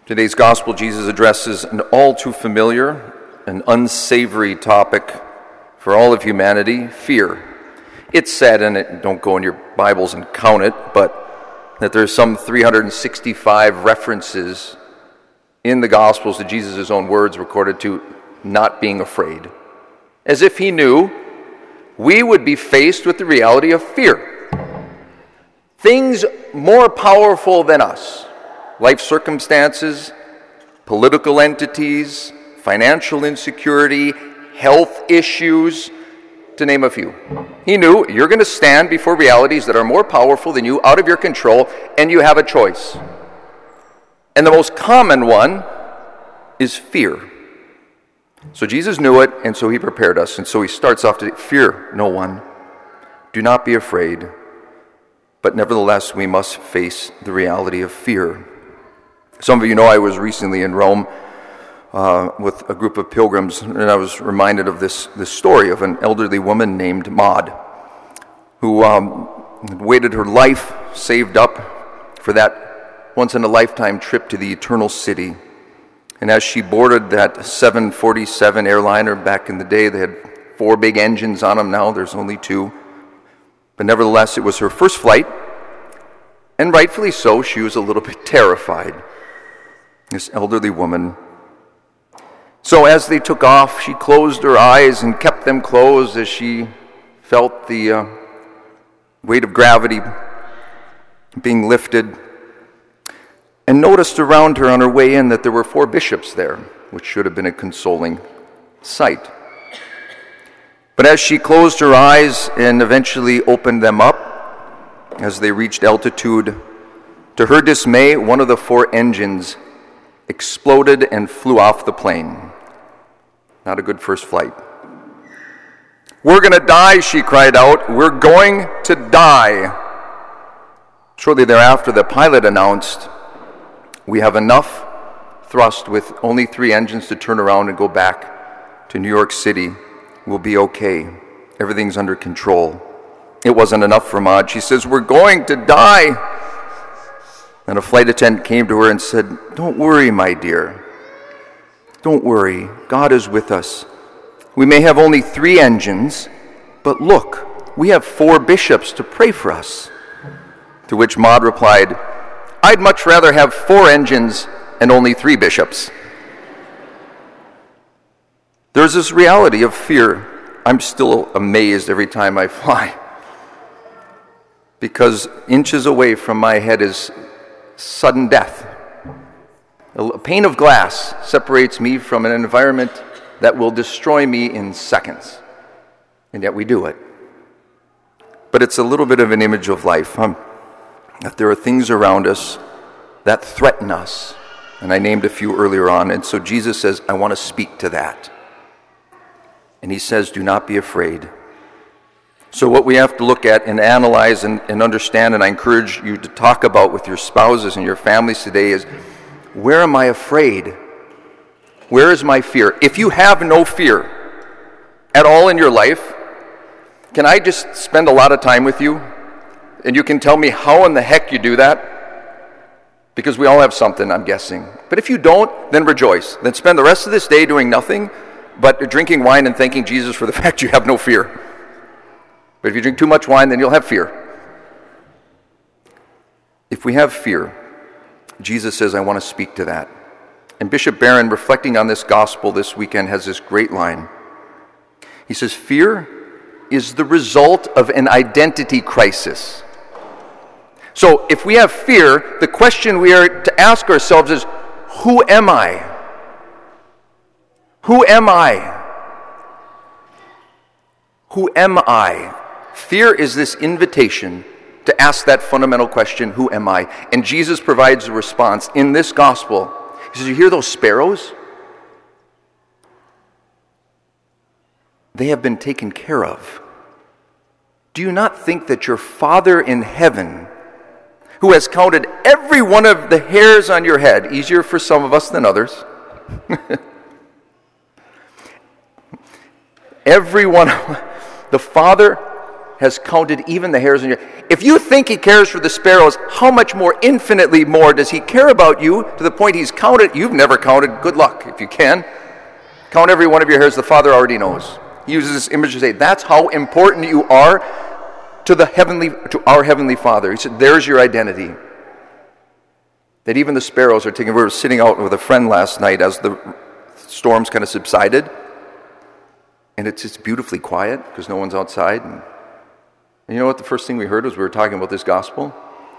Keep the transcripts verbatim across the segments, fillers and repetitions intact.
Today's gospel, Jesus addresses an all too familiar and unsavory topic for all of humanity, fear. It's said, and it, don't go in your Bibles and count it, but that there's some three hundred sixty-five references in the Gospels to Jesus' own words recorded to not being afraid. As if he knew we would be faced with the reality of fear. Things more powerful than us. Life circumstances, political entities, financial insecurity, health issues, to name a few. He knew you're going to stand before realities that are more powerful than you, out of your control, and you have a choice. And the most common one is fear. So Jesus knew it, and so he prepared us. And so he starts off to fear no one. Do not be afraid. But nevertheless, we must face the reality of fear. Some of you know I was recently in Rome uh, with a group of pilgrims, and I was reminded of this, this story of an elderly woman named Maud, who um, waited her life, saved up for that once-in-a-lifetime trip to the eternal city. And as she boarded that seven forty-seven airliner back in the day, they had four big engines on them. Now there's only two. But nevertheless, it was her first flight, and rightfully so, she was a little bit terrified, this elderly woman. So as they took off, she closed her eyes and kept them closed as she felt the uh, weight of gravity being lifted, and noticed around her on her way in that there were four bishops there, which should have been a consoling sight. But as she closed her eyes and eventually opened them up, as they reached altitude, to her dismay, one of the four engines exploded and flew off the plane. Not a good first flight. "We're going to die," she cried out. "We're going to die." Shortly thereafter, the pilot announced, "We have enough thrust with only three engines to turn around and go back to New York City. We'll be okay. Everything's under control." It wasn't enough for Maud. She says, "We're going to die." And a flight attendant came to her and said, "Don't worry, my dear. Don't worry. God is with us. We may have only three engines, but look, we have four bishops to pray for us." To which Maud replied, "I'd much rather have four engines and only three bishops." There's this reality of fear. I'm still amazed every time I fly, because inches away from my head is sudden death. A pane of glass separates me from an environment that will destroy me in seconds, and yet we do it. But it's a little bit of an image of life, huh? That there are things around us that threaten us, and I named a few earlier on, and so Jesus says, I want to speak to that. And he says, do not be afraid. So what we have to look at and analyze and, and understand, and I encourage you to talk about with your spouses and your families today, is where am I afraid? Where is my fear? If you have no fear at all in your life, can I just spend a lot of time with you? And you can tell me how in the heck you do that? Because we all have something, I'm guessing. But if you don't, then rejoice. Then spend the rest of this day doing nothing but drinking wine and thanking Jesus for the fact you have no fear. But if you drink too much wine, then you'll have fear. If we have fear, Jesus says, I want to speak to that. And Bishop Barron, reflecting on this gospel this weekend, has this great line. He says, fear is the result of an identity crisis. So if we have fear, the question we are to ask ourselves is, who am I? Who am I? Who am I? Fear is this invitation to ask that fundamental question, who am I? And Jesus provides a response in this gospel. He says, you hear those sparrows? They have been taken care of. Do you not think that your Father in heaven, who has counted every one of the hairs on your head, easier for some of us than others, every one, the Father has counted even the hairs on your head. If you think he cares for the sparrows, how much more, infinitely more, does he care about you to the point he's counted? You've never counted. Good luck if you can. Count every one of your hairs. The Father already knows. He uses this image to say, that's how important you are to the heavenly, to our Heavenly Father. He said, there's your identity. That even the sparrows are taking. We were sitting out with a friend last night as the storms kind of subsided. And it's just beautifully quiet because no one's outside. And, and you know what the first thing we heard was we were talking about this gospel?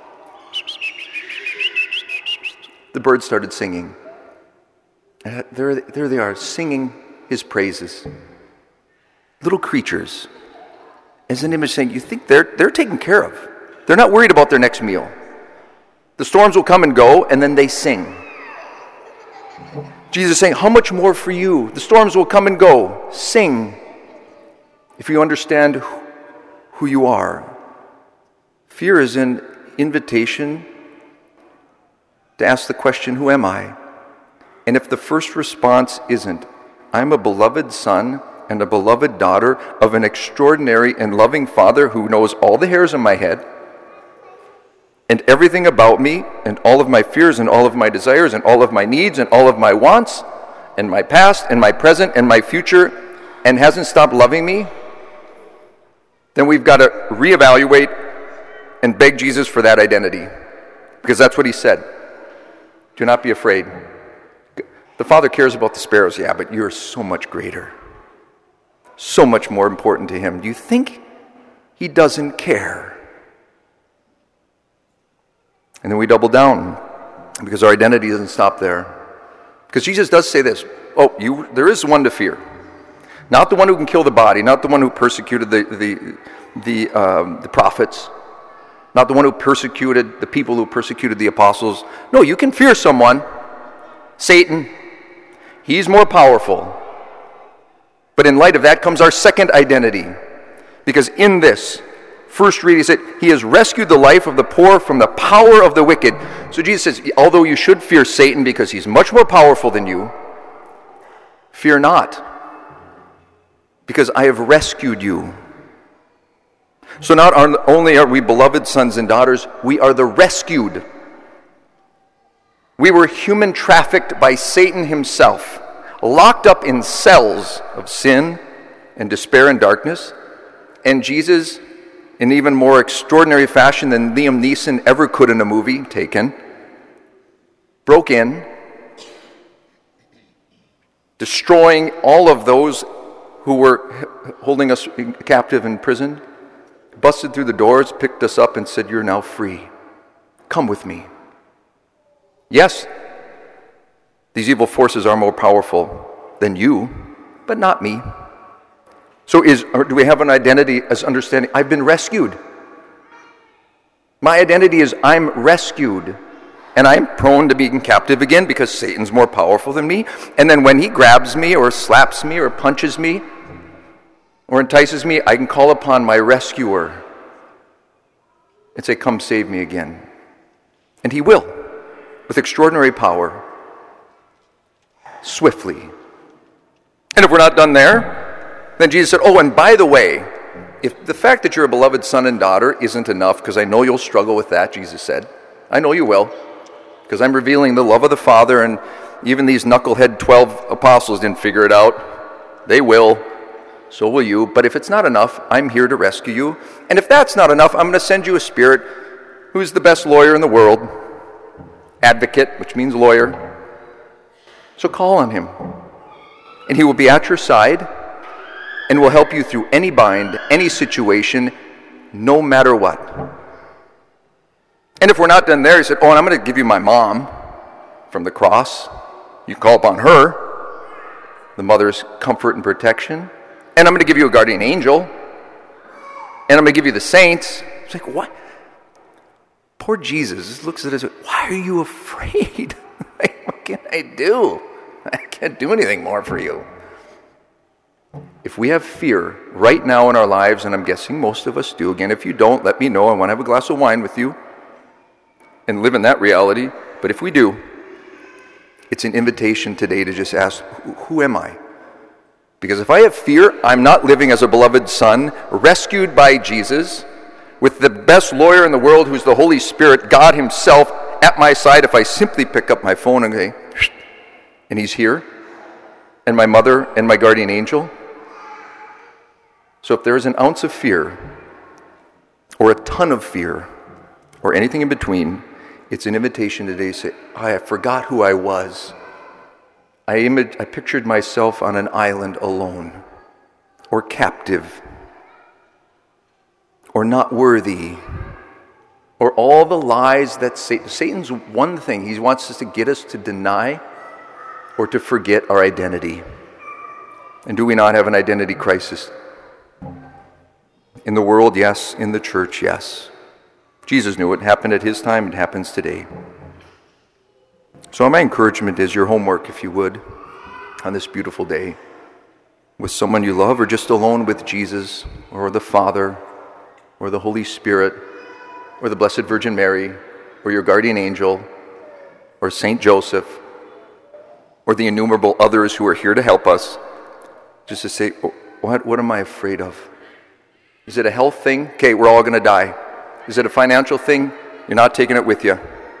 The birds started singing. And there, there they are, singing his praises. Little creatures. As an image saying, you think they're they're taken care of. They're not worried about their next meal. The storms will come and go, and then they sing. Jesus is saying, how much more for you? The storms will come and go. Sing. If you understand who, who you are. Fear is an invitation to ask the question, who am I? And if the first response isn't, I'm a beloved son and a beloved daughter of an extraordinary and loving Father who knows all the hairs on my head and everything about me and all of my fears and all of my desires and all of my needs and all of my wants and my past and my present and my future and hasn't stopped loving me, then we've got to reevaluate and beg Jesus for that identity. Because that's what he said. Do not be afraid. The Father cares about the sparrows, yeah, but you're so much greater. So much more important to him. Do you think he doesn't care? And then we double down because our identity doesn't stop there. Because Jesus does say this, oh, you, there is one to fear. Not the one who can kill the body, not the one who persecuted the, the, the, um, the prophets, not the one who persecuted the people who persecuted the apostles. No, you can fear someone, Satan. He's more powerful. But in light of that comes our second identity. Because in this, first read, he said, he has rescued the life of the poor from the power of the wicked. So Jesus says, although you should fear Satan because he's much more powerful than you, fear not, because I have rescued you. So not only are we beloved sons and daughters, we are the rescued. We were human trafficked by Satan himself, locked up in cells of sin and despair and darkness, and Jesus, in even more extraordinary fashion than Liam Neeson ever could in a movie, Taken, broke in, destroying all of those who were holding us captive in prison, busted through the doors, picked us up and said, you're now free. Come with me. Yes, these evil forces are more powerful than you, but not me. So is, or do we have an identity as understanding, I've been rescued. My identity is I'm rescued. And I'm prone to being captive again because Satan's more powerful than me. And then when he grabs me or slaps me or punches me or entices me, I can call upon my rescuer and say, come save me again. And he will, with extraordinary power, swiftly. And if we're not done there, then Jesus said, oh, and by the way, if the fact that you're a beloved son and daughter isn't enough, because I know you'll struggle with that, Jesus said. I know you will. Because I'm revealing the love of the Father, and even these knucklehead twelve apostles didn't figure it out. They will. So will you. But if it's not enough, I'm here to rescue you. And if that's not enough, I'm going to send you a Spirit who's the best lawyer in the world. Advocate, which means lawyer. So call on him. And he will be at your side and will help you through any bind, any situation, no matter what. And if we're not done there, he said, oh, and I'm going to give you my mom from the cross. You call upon her, the mother's comfort and protection. And I'm going to give you a guardian angel. And I'm going to give you the saints. It's like, what? Poor Jesus looks at us, why are you afraid? What can I do? I can't do anything more for you. If we have fear right now in our lives, and I'm guessing most of us do, again, if you don't, let me know. I want to have a glass of wine with you and live in that reality. But if we do, it's an invitation today to just ask, who am I? Because if I have fear, I'm not living as a beloved son, rescued by Jesus, with the best lawyer in the world, who's the Holy Spirit, God himself, at my side. If I simply pick up my phone and say, and he's here, and my mother and my guardian angel. So if there is an ounce of fear, or a ton of fear, or anything in between, it's an invitation today to say, I forgot who I was. I, imag- I pictured myself on an island alone, or captive, or not worthy, or all the lies that Satan, Satan's one thing, he wants us to get us to deny or to forget our identity. And do we not have an identity crisis? In the world, yes. In the church, yes. Jesus knew it happened at his time, it happens today. So my encouragement is your homework, if you would, on this beautiful day, with someone you love, or just alone with Jesus, or the Father, or the Holy Spirit, or the Blessed Virgin Mary, or your guardian angel, or Saint Joseph, or the innumerable others who are here to help us, just to say, what, what am I afraid of? Is it a health thing? Okay, we're all going to die. Is it a financial thing? You're not taking it with you.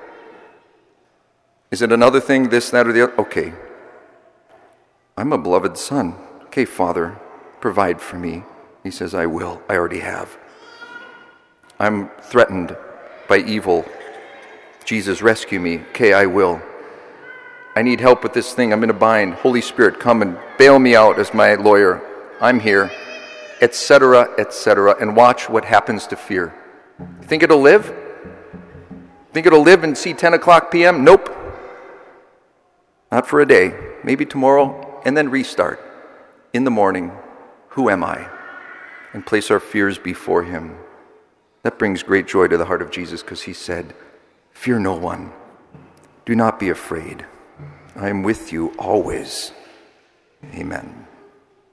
Is it another thing, this, that, or the other? Okay. I'm a beloved son. Okay, Father, provide for me. He says, I will. I already have. I'm threatened by evil. Jesus, rescue me. Okay, I will. I need help with this thing. I'm in a bind. Holy Spirit, come and bail me out as my lawyer. I'm here. Etc., et cetera. And watch what happens to fear. Think it'll live? Think it'll live and see ten o'clock p.m.? Nope. Not for a day. Maybe tomorrow, and then restart. In the morning, who am I? And place our fears before him. That brings great joy to the heart of Jesus, because he said, fear no one. Do not be afraid. I am with you always. Amen.